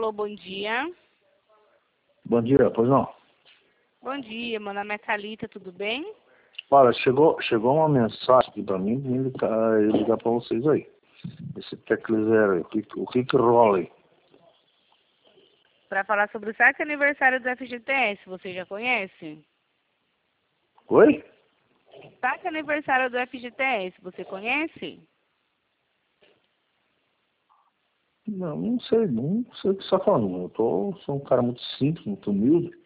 Alô, bom dia. Bom dia, pois não? Bom dia, meu nome é Thalita, tudo bem? Olha, chegou uma mensagem aqui pra mim, ligar pra vocês aí. Esse Teclizer aí, o que rola aí? Para falar sobre o saque aniversário do FGTS, você já conhece? Oi? Saque aniversário do FGTS, você conhece? Não sei o que você tá falando. Sou um cara muito simples, muito humilde.